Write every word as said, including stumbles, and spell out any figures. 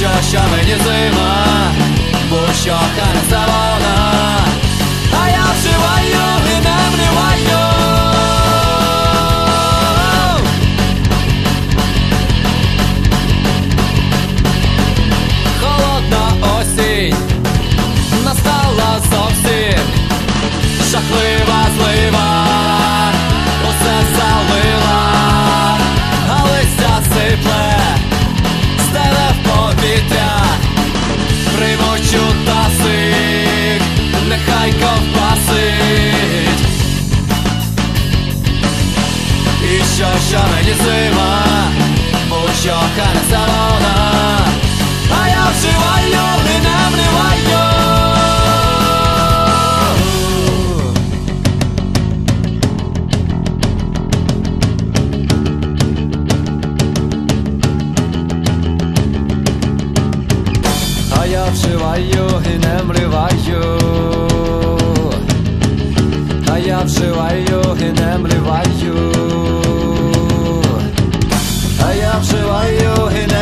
що, що мені зима, бо що хана завона, а я вживаю і не вливаю. Холодна осінь настала зовсім, жахлива злива усе залила, а листя сипле з дерев повітря, примочу тасик, нехай ковбасить. І що, що мені зима, бо що хана завона, а я вживаю і не вливаю. А я вживаю і не вливаю, а я вживаю і не вливаю, а я вживаю і не